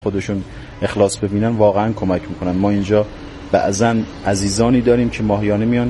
خودشون اخلاص ببینن واقعا کمک میکنن. ما اینجا بعضن عزیزانی داریم که ماهیانه میان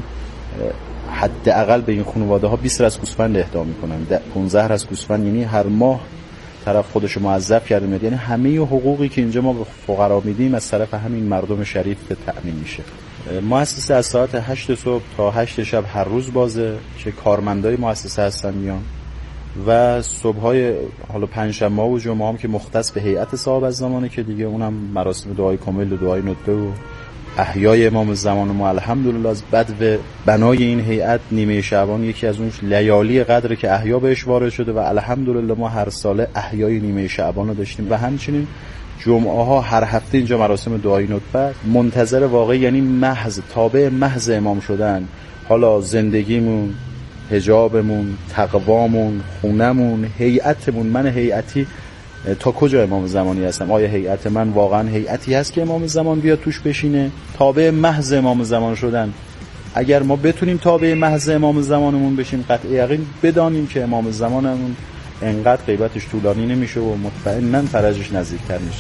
حداقل به این خانواده ها 20 راس گوسفند اهدا میکنن، 15 راس گوسفند، یعنی هر ماه طرف خودشو موظف کرده میاد. یعنی همه حقوقی که اینجا ما به فقرا میدیم از طرف همین مردم شریف تامین میشه. مؤسسه از ساعت 8 صبح تا 8 شب هر روز بازه که کارمندای مؤسسه هستن میان و صبح‌های حالا پنجشنبه و جمعه هم که مختص به هیئت صاحب از زمانه که دیگه اونم مراسم دعای کامل و دعای ندبه و احیای امام زمان ما الحمدلله از بدو بنای این هیئت نیمه شعبان یکی از اون لیالی قدره که احیا بهش وارد شده و الحمدلله ما هر ساله احیای نیمه شعبان رو داشتیم و همچنین جمعه ها هر هفته اینجا مراسم دعای ندبه. منتظر واقعی یعنی محض تابع محض امام شدن. حالا زندگیمون، حجابمون، تقوامون، خونمون، هیئتمون، من هیئتی تا کجا امام زمانی هستم؟ آیا هیئت من واقعا هیئتی هست که امام زمان بیاد توش بشینه؟ تابع محض امام زمان شدن. اگر ما بتونیم تابع محض امام زمانمون بشیم قطع یقین بدانیم که امام زمانمون انقدر غیبتش طولانی نمیشه و مطمئناً فرجش نزدیکتر میشه.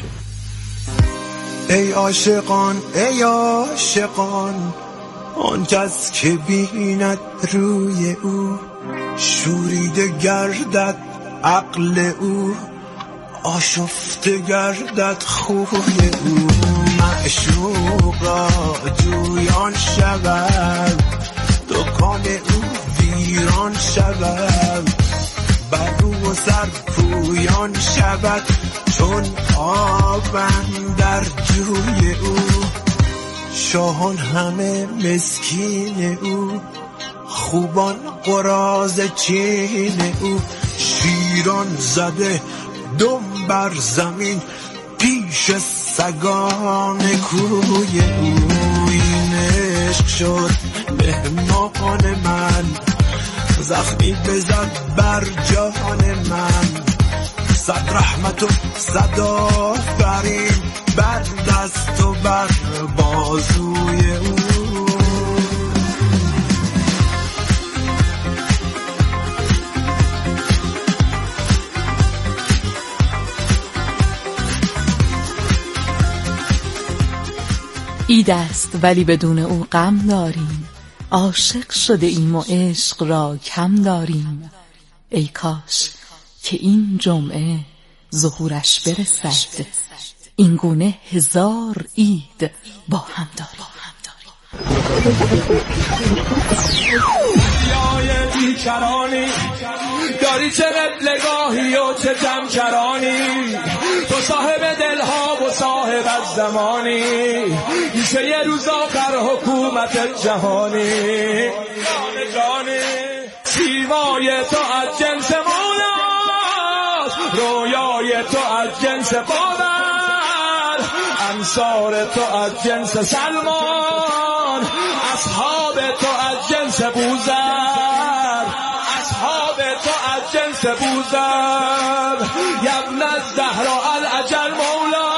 ای عاشقان، ای عاشقان، آن کس که بیند روی او شوریده گردد عقل او، آشفته گردد خوی او. معشوق را جویان شود، دکان او ویران شود، بر رو و سر پویان شود چون آبم در جوی او. شاهان همه مسکین او، خوبان قراض چین او، شیران زده دم بر زمین پیش سگان کوی او. این عشق شد مهمان من، زخمی بزد بر جان من، صد رحمت و صد آفرین بر دست و بر بازوی او. عید است ولی بدون او غم داریم، عاشق شده ایم و عشق را کم داریم. ای کاش که این جمعه ظهورش برسد، این گونه 1000 عید با هم داریم. دریای بیکرانی داری، چه قبلگاهی و چه جمکرانی، تو صاحب دلها و صاحب الزمانی، میشه یه روز آخر حکومت جهانی. جانی سیمای تو از جنس مولاست، رویای تو از جنس بابر، انصار تو از جنس سلمان، اصحاب تو از جنس بوذر، اصحاب تو از جنس بوذر. یبن الزهرا الاجل مولا.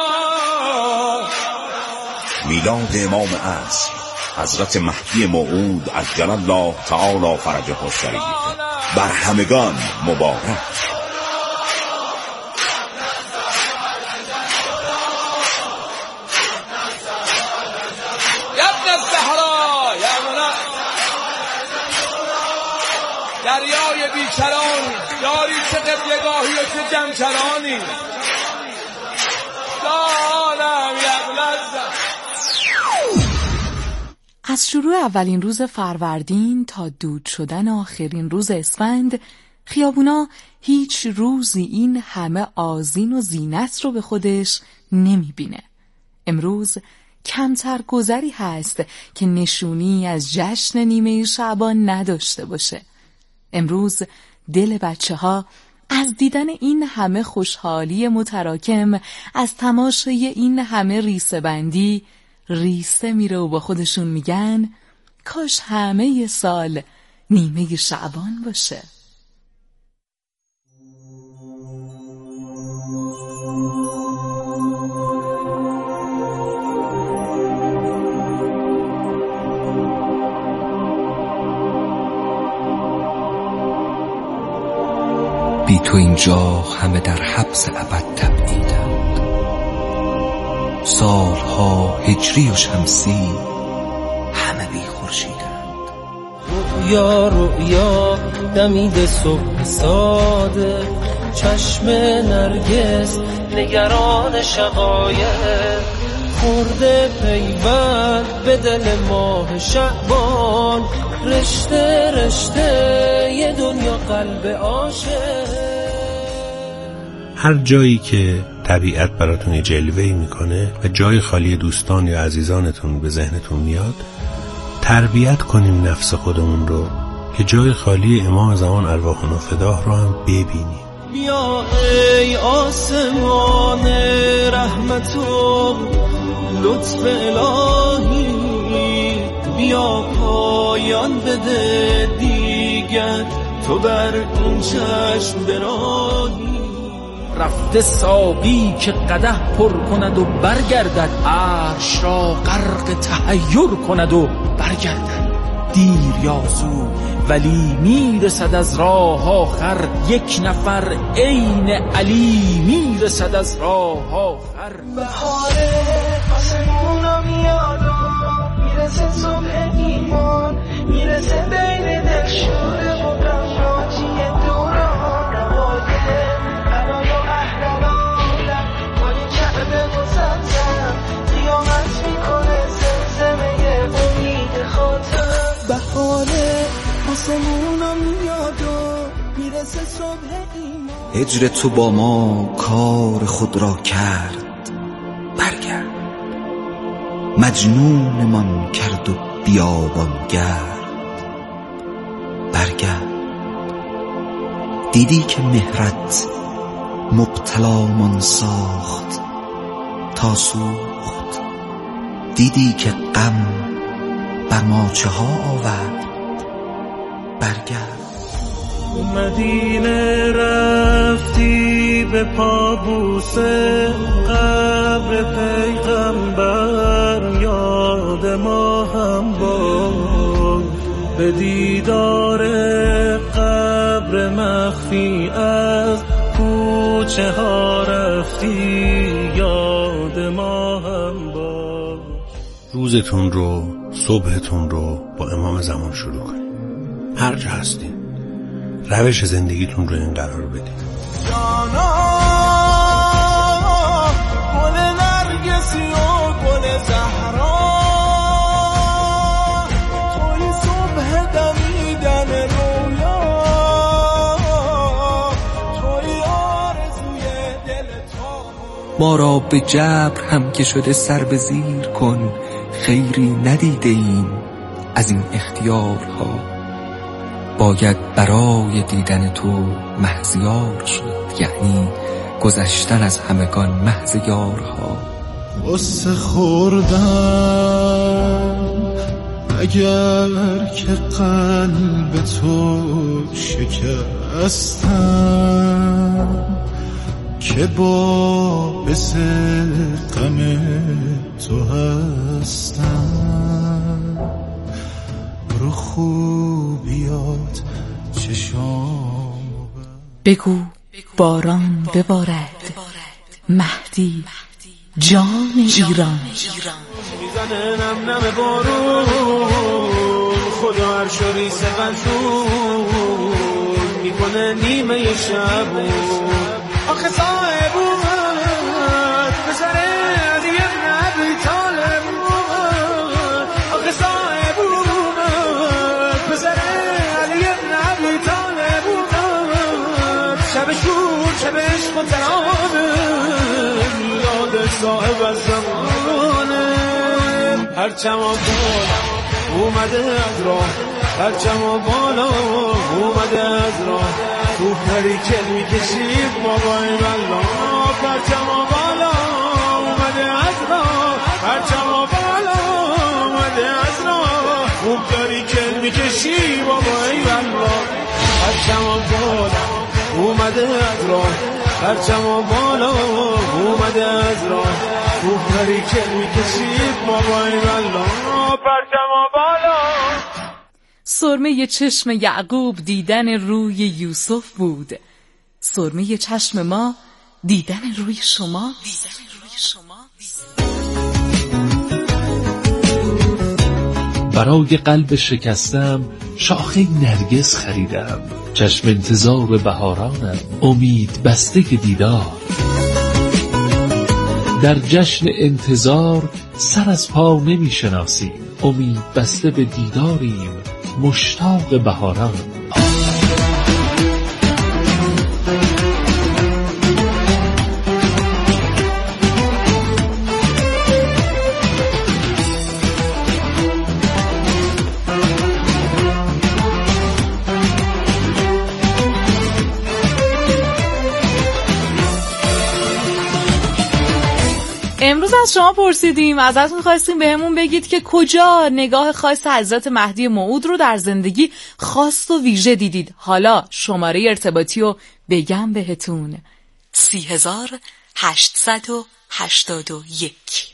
میلاد امام عصر حضرت مهدی موعود عجل الله تعالی فرجه الشریف بر همگان مبارک. دریای بیکرانی داری، چه قبلگاهی و چه جمکرانی، دانم یبلزم. از شروع اولین روز فروردین تا دود شدن آخرین روز اسفند، خیابونا هیچ روزی این همه آذین و زینت رو به خودش نمیبینه. امروز کمتر گذری هست که نشونی از جشن نیمه شعبان نداشته باشه. امروز دل بچه‌ها از دیدن این همه خوشحالی متراکم، از تماشای این همه ریسه بندی ریسه میره و با خودشون میگن کاش همه سال نیمه شعبان باشه. بی تو اینجا همه در حبس ابد تبعیدند، سالها هجری و شمسی همه بی خورشیدند. رؤیا رؤیا دمید صبح ساده، چشم نرگس نگران شقایق، خورده پیوند به دل ماه شعبان، رشته رشته یه دنیا قلب عاشق. هر جایی که طبیعت براتون جلوه‌ای میکنه و جای خالی دوستان یا عزیزانتون به ذهنتون میاد، تربیت کنیم نفس خودمون رو که جای خالی امام زمان ارواحنا فداه رو هم ببینیم. بیا ای آسمان رحمت و لطف الهی، بیا پایان بده دیگر تو بر این چشم براهی. رفته ساقی که قدح پر کند و برگردد، عرش را غرق تحیر کند و برگردد. دیر یا زود ولی میرسد از راه آخر، یک نفر عین علی میرسد از راه آخر. بهار آسمونا میاد و میرسه صبح ایمان، میرسه بین دلشور مقفاتی دوران روایه برای اهل العالم، پای کعبه و زمزم قیامت میکنه زمزمه امید خاطر. بهار آسمونا میاد و میرسه صبح ایمان. هجر تو با ما کار خود را کرد، برگرد. مجنونمان کرد و بیابان گرد، برگرد. دیدی که مهرت مبتلامان ساخت تا سوخت، دیدی که غم بر ما چه ها آورد، برگرد. مدینه رفتی به پابوس قبر پیغمبر، یاد ما هم باش. به دیدار قبر مخفی از کوچه ها رفتی، یاد ما هم باش. روزتون رو، صبحتون رو با امام زمان شروع کنید. هر جا هستین روش زندگیتون رو این قرار بدید. جانا گل نرگسی و گل زهرا، توی صبح دمیدن رویا، توی آرزوی دل تو. ما را به جبر هم که شده سر به زیر کن، خیری ندیده ایم از این اختیارها. باید برای دیدن تو مهزیار شد، یعنی گذشتن از همگان محض یارها. قصه خوردم اگر که قلب تو شکستم، که باعث غم تو هستم. رو خوبیات چشام بگو باران ببارد، مهدی جان ایران. میزنه نم نم بارون، خدا هر شوری سقنسون میکنه نیمه شبون. آخه صاحبون بسره علی ابن ابی طالب، آخه صاحبون بسره علی ابن ابی طالب. شب شور شب عشق و ترانه، یاد صاحب از زمانه. هرچم بالا اومده از راه، هرچم بالا اومده از راه. تو پری کل میکشید بابای والله، هرچم بالا اومده از راه، هرچم بالا اومده از راه. تو پری کل میکشید بابای والله، هرچم بالا اومده از راه، هرچم بالا اومده از راه. تو پری کل میکشید بابای والله، هرچم بالا. سرمه چشم یعقوب دیدن روی یوسف بود، سرمه چشم ما دیدن روی شما. برای قلب شکستم شاخه نرگس خریدم، چشم انتظار بهارانم، امید بسته دیدار. در جشن انتظار سر از پا نمی شناسیم، امید بسته به دیداریم، مشتاق بهاران. امروز از شما پرسیدیم، ازتون خواستیم بهمون بگید که کجا نگاه خاص حضرت مهدی موعود رو در زندگی خاص و ویژه دیدید. حالا شماره ارتباطی رو بگم بهتون: 30881.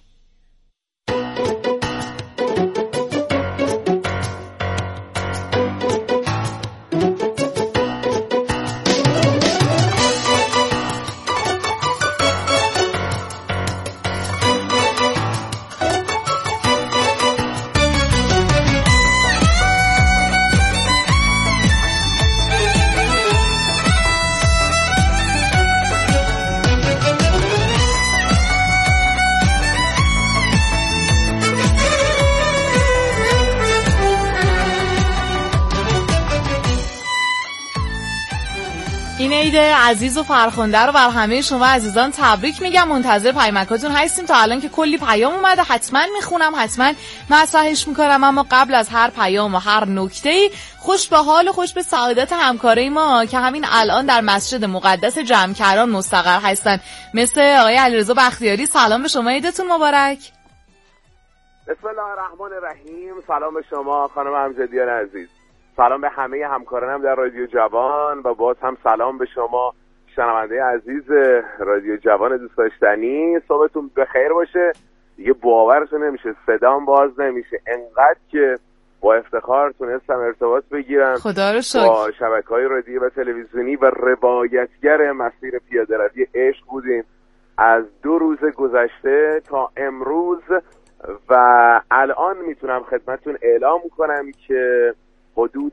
این عید عزیز و فرخنده رو بر همه شما عزیزان تبریک میگم. منتظر پیامکاتون هستیم. تا الان که کلی پیام اومده، حتما میخونم، حتما مطرحش میکنم. اما قبل از هر پیام و هر نکته‌ای، خوش به حال و خوش به سعادت همکارای ما که همین الان در مسجد مقدس جمکران مستقر هستن، مثل آقای علیرضا بختیاری. سلام به شما، عیدتون مبارک. بسم الله الرحمن الرحیم. سلام به شما خانم امجدیان عزیز، سلام به همه همکارانم در رادیو جوان و باز هم سلام به شما شنونده عزیز رادیو جوان دوست داشتنی. صبحتون بخیر باشه. دیگه باورتون نمیشه، صدام باز نمیشه، انقدر که با افتخار تونستم ارتباط بگیرم خدا رو شکر. با شبکه‌های رادیویی و تلویزیونی و روایتگر مسیر پیاده‌روی عشق بودیم از 2 روز گذشته تا امروز و الان میتونم خدمتتون اعلام کنم که حدود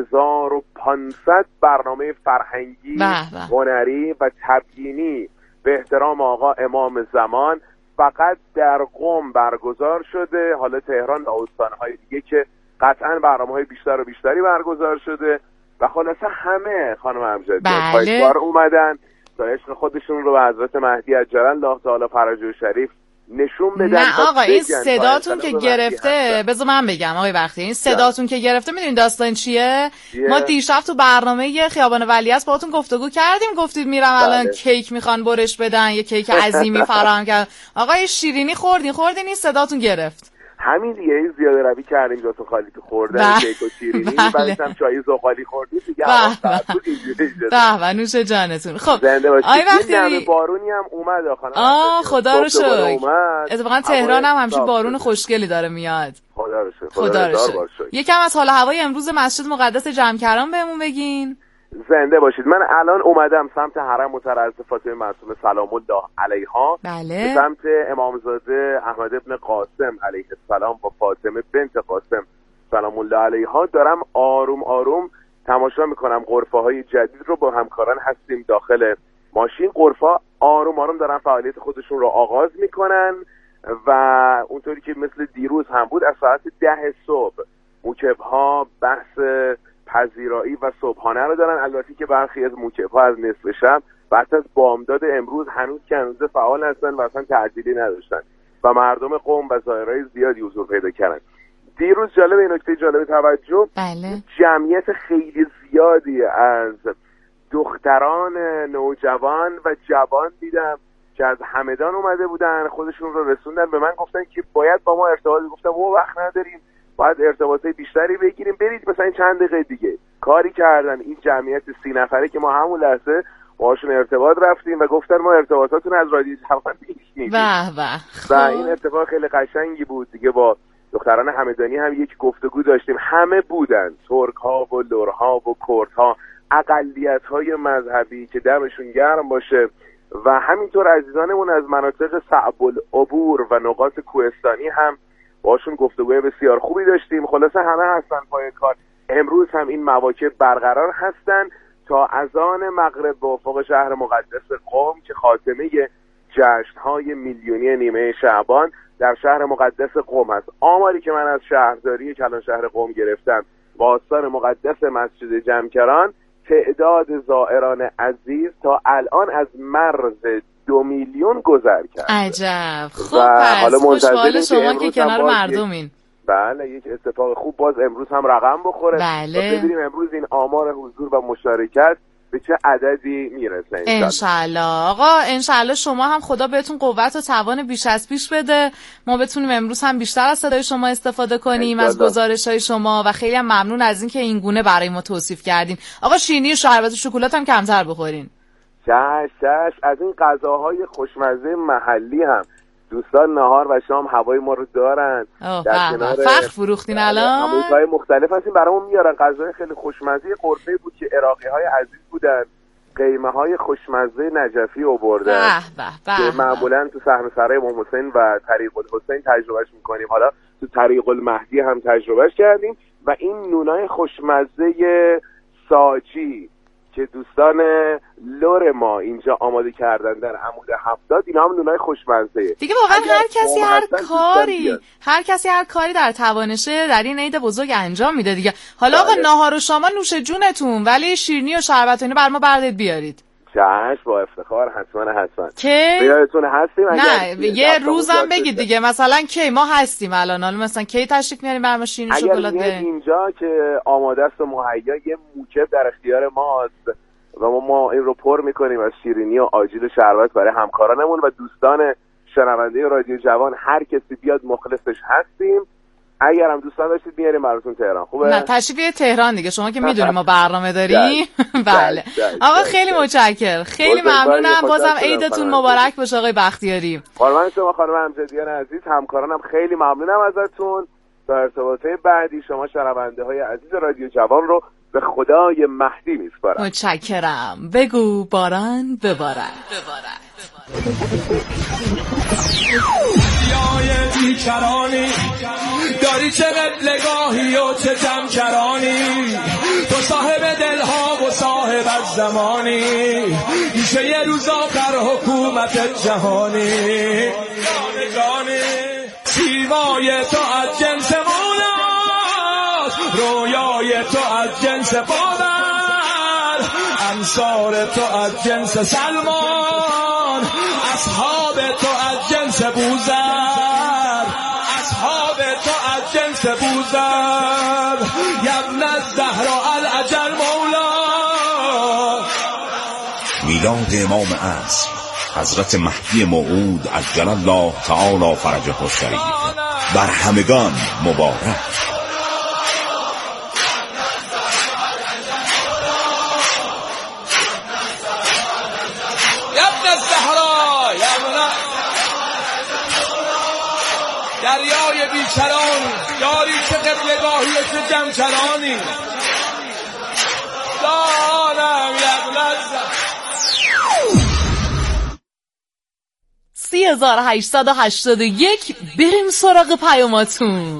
1500 برنامه فرهنگی، هنری و تبیینی به احترام آقا امام زمان فقط در قم برگزار شده. حالا تهران و استان‌های دیگه که قطعاً برنامه‌های بیشتر و بیشتری برگزار شده و خلاصه همه خانم امجدیان پایدار اومدن تا عشق خودشون رو به حضرت مهدی عجل‌الله تعالی فرجه شریف نشون بدن. نه آقا، این صداتون که گرفته، بذار من بگم آقای بختی، این صداتون که گرفته میدونین داستان چیه؟ ما دیشب تو برنامه خیابان ولیعصر باهاتون گفتگو کردیم، گفتید میرم الان کیک میخوان برش بدن، یه کیک عظیمی فراهم کرد. آقا شیرینی خوردین این صداتون گرفت. همین دیگه زیاده روی کردیم جاتو خالی تو خوردن کیک و شیرینی، بعدش هم چای زغالی خوردیم دیگه. به نوش جانتون. خب آقای وقتی بارونی هم اومد خانم. خدا رو شکر. اتفاقا تهران هم همیشه بارون خوشگلی داره میاد. خدا رو شکر. یکم از حال هوای امروز مسجد مقدس جمکران بهمون بگین. زنده باشید. من الان اومدم سمت حرم مترضع فاطمه معصومه سلام الله علیها، بله، سمت امامزاده احمد ابن قاسم علیه السلام و فاطمه بنت قاسم سلام الله علیها. دارم آروم آروم تماشا میکنم غرفه های جدید رو. با همکاران هستیم داخل ماشین. غرفه آروم آروم دارن فعالیت خودشون رو آغاز میکنن و اونطوری که مثل دیروز هم بود از ساعت 10 صبح موکب‌ها بحث پذیرایی و صبحانه رو دارن. البته که برخی از موکب‌ها از نصف شب بعد از بامداد امروز هنوز فعال هستن و اصلا تعجیلی نداشتن و مردم قم و زائرای زیادی حضور پیدا کردن. دیروز جالب، این نکته جالب توجه، بله، جمعیت خیلی زیادی از دختران نوجوان و جوان دیدم که از همدان اومده بودن، خودشون رو رسوندن به من، گفتن که باید با ما ارتباط. گفتم ما وقت نداریم، باید ارتباطات بیشتری بگیریم، برید مثلا چند دقیقه دیگه. کاری کردن این جمعیت 30 نفره که ما همون لحظه باهاشون ارتباط رفتیم و گفتن ما ارتباطاتون از رادیو جوان میشنیدیم و این اتفاق خیلی قشنگی بود دیگه. با دختران همدانی هم یک گفتگو داشتیم، همه بودن، ترک ها و لر ها و کرد ها، اقلیت های مذهبی که دمشون گرم باشه و همینطور عزیزانمون از مناطق صعب العبور و نقاط کوهستانی هم باشون گفتگوی بسیار خوبی داشتیم. خلاصه همه هستن پای کار. امروز هم این مواکب برقرار هستن تا اذان مغرب به افق شهر مقدس قم که خاتمه جشن‌های میلیونی نیمه شعبان در شهر مقدس قم است. آماری که من از شهرداری کلان شهر قم گرفتم با آستان مقدس مسجد جمکران، تعداد زائران عزیز تا الان از مرز 2 میلیون گذر کرد. عجب. خب پس خوشحال شما که کنار مردمین. بله یک اتفاق خوب باز امروز هم رقم بخوره. بله. ببینیم امروز این آمار حضور و مشارکت به چه عددی میرسه انشالله. آقا انشالله شما هم خدا بهتون قوت و توان بیش از پیش بده، ما بتونیم امروز هم بیشتر از صدای شما استفاده کنیم، از گزارش‌های شما، و خیلی هم ممنون از اینکه این گونه برای ما توصیف کردین. آقا شیرینی و شربت و شکلات هم کمتر بخورین. چش از این غذاهای خوشمزه محلی هم دوستان نهار و شام هوای ما رو دارن. در کنار فخر فروختین الان همون‌های مختلف هستیم برامون میارن. غذای خیلی خوشمزه قرفه بود که عراقی‌های عزیز بودن، قیمه‌های خوشمزه نجفی آوردن که معمولاً تو صحن سرای امام حسین و طریق الحسین تجربهش می‌کنیم. حالا تو طریق المهدی هم تجربهش کردیم. و این نونای خوشمزه ساجی که دوستان لور ما اینجا آماده کردن در عمود 70، اینا هم نونای خوشمزه دیگه. واقعا هر کسی هر کاری در توانشه در این عید بزرگ انجام میده دیگه. حالا آقا ناهار و شما نوش جونتون، ولی شیرینی و شربت اینو بر ما بردید بیارید. چشم با افتخار. حتما که بیایتون هستیم. نه یه روزم بگید دیگه، مثلا کی ما هستیم الان، حالا مثلا کی تشریف میاریم برام شیرینی شکلات اینجا که آماده است و مهیا، یه موکب در اختیار ماست و ما این رو پر میکنیم از شیرینی و آجیل و شربت برای همکارانمون و دوستان شنونده رادیو جوان. هر کسی بیاد مخلصش هستیم. اگر هم دوستان داشتید میاریم براتون تهران. خوبه؟ نه تشریف تهران دیگه، شما که میدونیم ما برنامه داریم. بله آقا خیلی متشکرم، خیلی ممنونم. بازم عیدتون مبارک باشه آقای بختیاری. قربان شما خانم امجدیان عزیز. همکارانم خیلی ممنونم ازتون. تا ارتباطات بعدی شما شنونده های عزیز رادیو جوان رو به خدای مهدی میسپارم. متشکرم. بگو باران ببارد. یای بیکرانی داری چه قبلگاهی و چه جمکرانی، تو صاحب دلها و صاحب الزمانی، میشه یه روز آخر حکومت جهانی. جانی سیمای تو از جنس مولاست، رویای تو از جنس بادر، انصار تو از جنس سلمان، اصحاب تو از جنس بوزر، اصحاب تو از جنس بوزر. یبن الزهرا الاجل مولا. میلاد امام عصر حضرت مهدی موعود عجل الله تعالی فرجه الشریف بر همگان مبارک. دریای بیچرانی یاری چه قبلگاهی و چه جمکرانی، دانم یبلد 3881. بریم سراغ پیاماتون.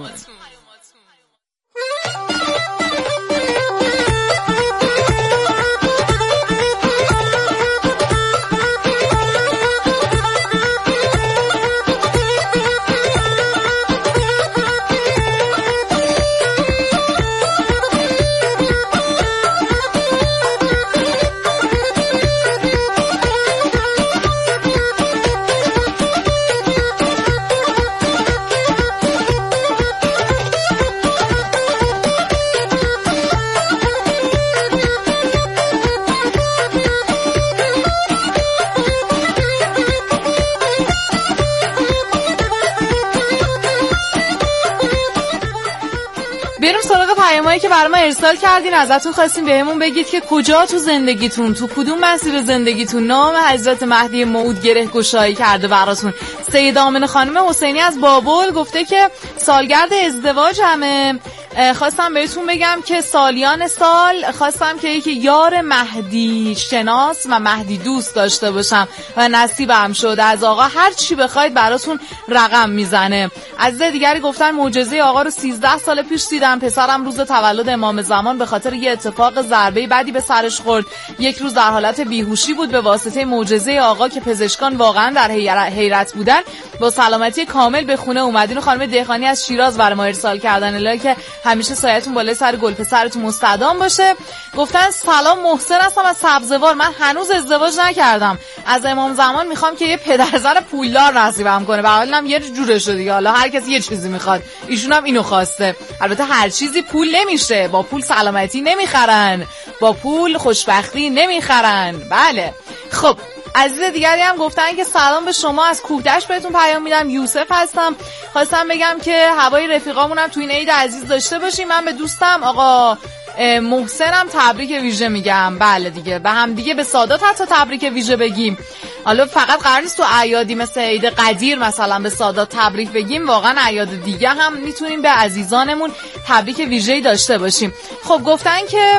پیامایی که برای ما ارسال کردین، ازتون خواستیم بهمون بگید که کجا تو زندگیتون، تو کدوم مسیر زندگیتون نام حضرت مهدی موعود گره گشایی کرده براتون. سید آمنه خانم حسینی از بابل گفته که سالگرد ازدواج همه خواستم بهتون بگم که سالیان سال خواستم که یک یار مهدی شناس و مهدی دوست داشته باشم و نصیبم شد. از آقا هر چی بخواید براتون رقم میزنه. از دیگری گفتن معجزه آقا رو 13 سال پیش دیدم. پسرم روز تولد امام زمان به خاطر یه اتفاق ضربه بدی به سرش خورد. یک روز در حالت بیهوشی بود. به واسطه معجزه آقا که پزشکان واقعا در حیرت بودن با سلامتی کامل به خونه اومدین. خانم دهقانی از شیراز برای ما ارسال کردن. الهی که همیشه سایتون بالای سر گل پسرتون مستدام باشه. گفتن سلام، محسن هستم از سبزوار. من هنوز ازدواج نکردم. از امام زمان میخوام که یه پدرزن پولدار نصیبم کنه. به حال هم یه جوره شده دیگه. حالا هر کسی یه چیزی میخواد. ایشون هم اینو خواسته. البته هر چیزی پول نمیشه. با پول سلامتی نمیخرن. با پول خوشبختی نمیخرن. بله. خب عزیز دیگری هم گفتن که سلام به شما، از کوهدشت بهتون پیام میدم. یوسف هستم. خواستم بگم که هوای رفیقامونم تو این عید عزیز داشته باشیم. من به دوستم آقا محسنم تبریک ویژه میگم. بله دیگه به هم دیگه به سادات حتی تبریک ویژه بگیم. حالا فقط قرار نیست تو اعیادی مثل عید قدیر مثلا به سادات تبریک بگیم، واقعا اعیاد دیگه هم میتونیم به عزیزانمون تبریک ویژه‌ای داشته باشیم. خب گفتن که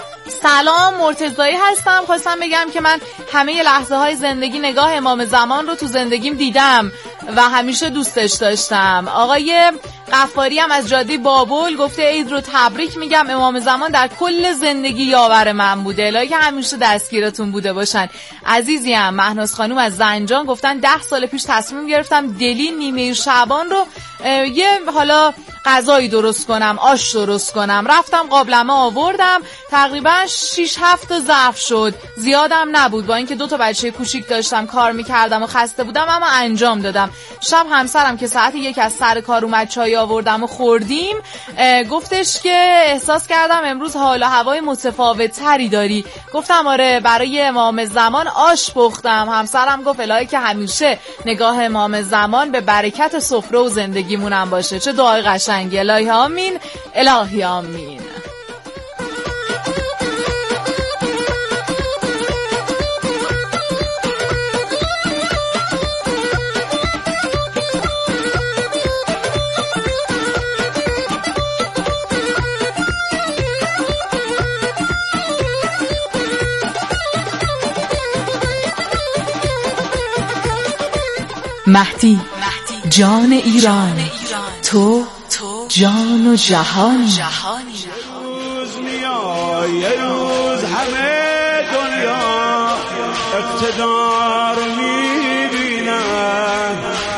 سلام، مرتضایی هستم. خواستم بگم که من همه لحظه های زندگی نگاه امام زمان رو تو زندگیم دیدم و همیشه دوستش داشتم. آقای غفاری هم از جاده بابل گفته عید رو تبریک میگم. امام زمان در کل زندگی یاور من بوده. الهی که همیشه دستگیرتون بوده باشن. عزیزیم مهناز خانوم از زنجان گفتن 10 سال پیش تصمیم گرفتم دلی نیمه شعبان رو یه حالا غذایی درست کنم، آش درست کنم. رفتم قابلمه آوردم، تقریبا 6-7 تا ظرف شد. زیادم نبود، با اینکه 2 تا بچه کوچیک داشتم، کار میکردم و خسته بودم، اما انجام دادم. شب همسرم که ساعت 1 از سر کار اومد چای آوردم و خوردیم، گفتش که احساس کردم امروز حال و هوای متفاوت تری داری. گفتم آره، برای امام زمان آش پختم. همسرم گفت الهی که همیشه نگاه امام زمان به برکت سفره و زندگیمونم باشه. چه دعای قشنگی. الهی آمین، الهی آمین. مهدی جان ایران، تو جان و جهان. روز میای یه روز همه دنیا اقتدار میبینن،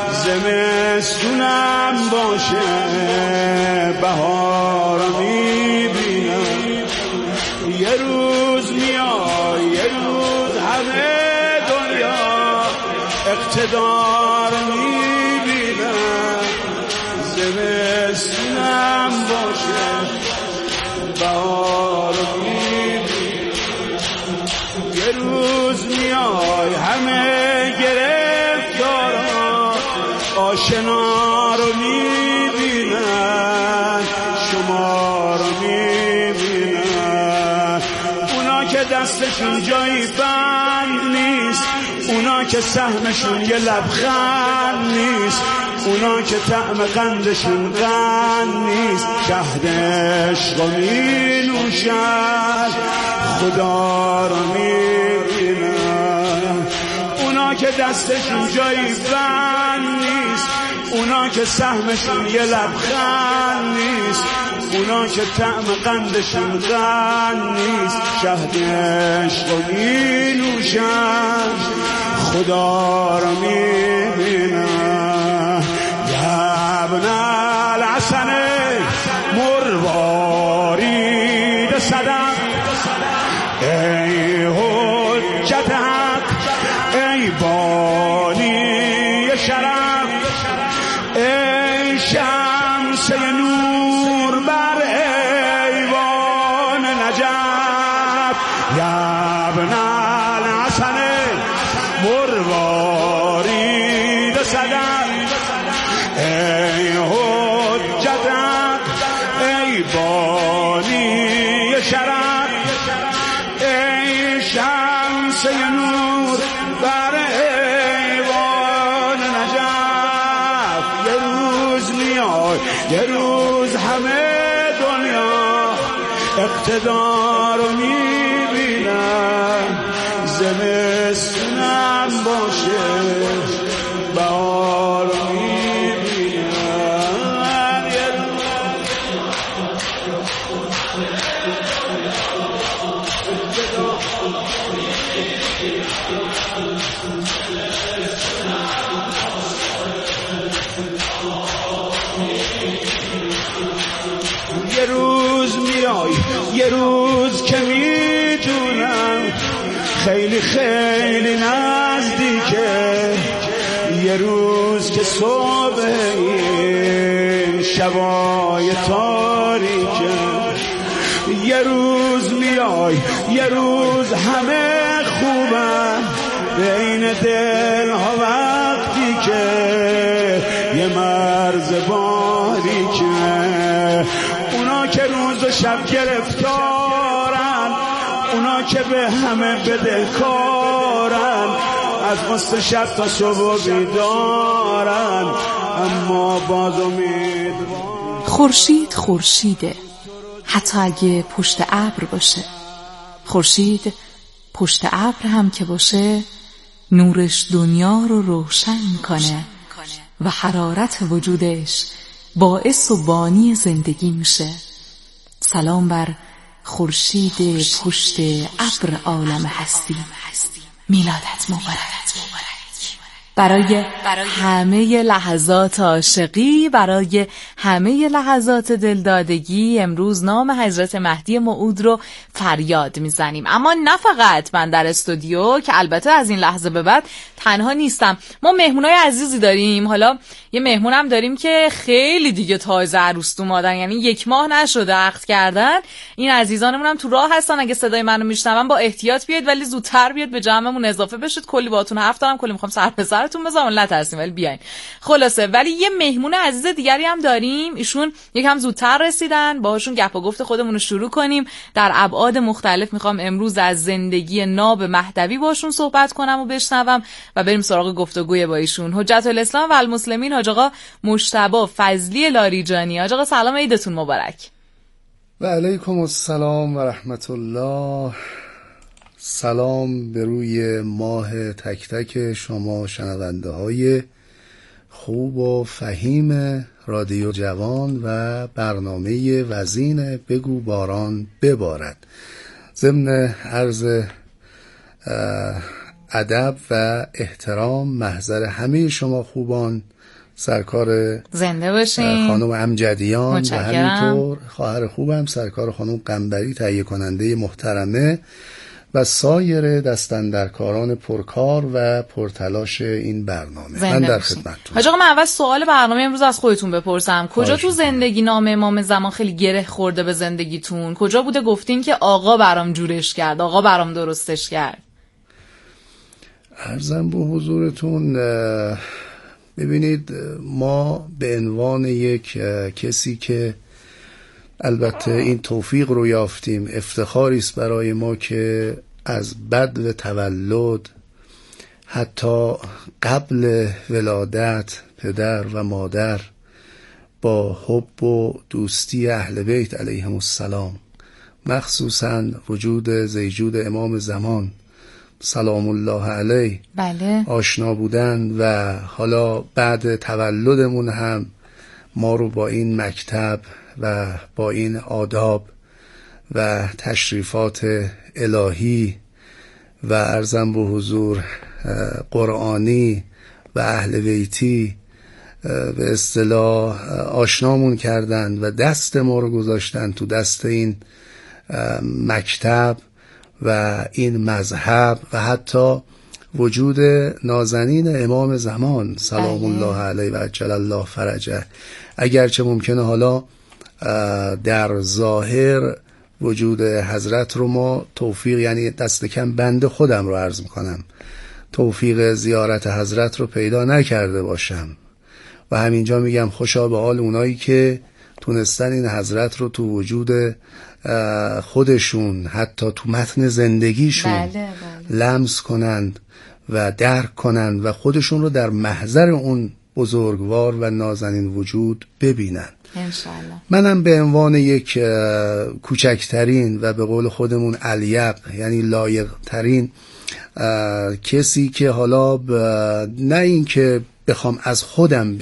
زمستونم باشه بهار میبینن. یه روز میای یه روز همه دنیا اقتدار میبینن، زمستونم باشه بهار میبینن. یه روز میای همه گرفتارا آشنا رو میبینن، شما رو میبینن. اونا که دستشون جایی بند نیست، اونا که سهمشون یه لبخند نیست، اونا که طعم قندشون قند نیست، شهد عشق رو می نوشن، خدا رو می بینن. اونا که دستشون جایی بند نیست، اونا که سهمشون یه لبخند نیست، اونا که طعم قندشون قند نیست، شهد عشق رو می نوشن، خدا رو می بینن. ابن الحسن مروارید صدق، ای حجت حق، ای بانی شرف، ای شمس نور بر ایوان نجف. ابن الحسن مروارید صدق، ای حجت، ای بانی شرف، ای شمس نور بر ایوان نجف. یه روز میای یه روز همه اقتدار رو میبینم زمستونم باشه بهار رو یه روز میای یه روز که میدونم خیلی خیلی نزدیکه یه روز که صبح این شبای تاریکه یه روز میای یه روز همه خوبن بین دل ها وقتی که یه مرز باریکه اونا که روز و شب گرفتارن اونا که به همه بدهکارن از قصد شب تا صبح بیدارن اما باز امیدوارن. خورشید خورشیده حتی اگه پشت ابر باشه. خورشید پشت ابر هم که باشه نورش دنیا رو روشن میکنه و حرارت وجودش باعث و بانی زندگی میشه. سلام بر خورشید پشت ابر عالم هستی، میلادت مبارک. برای همه لحظات عاشقی، برای همه لحظات دلدادگی امروز نام حضرت مهدی موعود رو فریاد میزنیم. اما نه فقط من در استودیو که البته از این لحظه به بعد تنها نیستم، ما مهمونای عزیزی داریم. حالا یه مهمونم داریم که خیلی دیگه تازه عروس اومدن، یعنی 1 ماه نشده عقد کردن. این عزیزانمون هم تو راه هستن، اگه صدای منو میشنون با احتیاط بیاید ولی زودتر بیاید به جمعمون اضافه بشید. کلی باهاتون حرف دارم، کلی میخوام سر به سرتون بزنم، نترسین ولی بیاین. خلاصه ولی یه مهمون عزیز دیگری هم داریم، ایشون یکم زودتر رسیدن، باهاشون گپ و گفت خودمون رو شروع کنیم. در ابعاد مختلف میخوام امروز از زندگی ناب مهدوی باشون صحبت کنم و بشنوم و بریم سراغ گفتگوی با ایشون. حجت الاسلام و المسلمین حاج آقا مجتبی فضلی لاریجانی. حاج آقا سلام، عیدتون مبارک. و علیکم السلام و رحمت الله. سلام به روی ماه تک تک شما شنونده های خوب و فهیم رادیو جوان و برنامه وزین بگو باران ببارد. ضمن عرض ادب و احترام محضر همه شما خوبان، سرکار زنده باشین خانم امجدیان و همینطور خواهر خوبم سرکار خانم قنبری، تهیه کننده محترمه و سایر دستاندرکاران پرکار و پرتلاش این برنامه. من در خدمتتونم. حاج آقا من اول سوال برنامه امروز از خودتون بپرسم، کجا تو زندگی نام امام زمان خیلی گره خورده به زندگیتون؟ کجا بوده گفتین که آقا برام جورش کرد، آقا برام درستش کرد؟ عرضم به حضورتون، ببینید ما به عنوان یک کسی که البته این توفیق رو یافتیم، افتخاری است برای ما که از بدو تولد حتی قبل ولادت پدر و مادر با حب و دوستی اهل بیت علیهم السلام، مخصوصا وجود زیجود امام زمان سلام الله علیه آشنا بودن و حالا بعد تولدمون هم ما رو با این مکتب و با این آداب و تشریفات الهی و عرضم به حضور قرآنی و اهل بیتی به اصطلاح آشنامون کردن و دست ما رو گذاشتن تو دست این مکتب و این مذهب و حتی وجود نازنین امام زمان سلام الله علیه و عجل الله فرجه. اگرچه ممکنه حالا در ظاهر وجود حضرت رو ما توفیق، یعنی دست کم بنده خودم رو عرض میکنم، توفیق زیارت حضرت رو پیدا نکرده باشم و همینجا میگم خوشا به حال اونایی که تونستن این حضرت رو تو وجود خودشون حتی تو متن زندگیشون لمس کنند و درک کنند و خودشون رو در محضر اون بزرگوار و نازنین وجود ببینن. انشالله. منم به عنوان یک کوچکترین و به قول خودمون الیق، یعنی لایق ترین کسی که حالا نه این که بخوام از خودم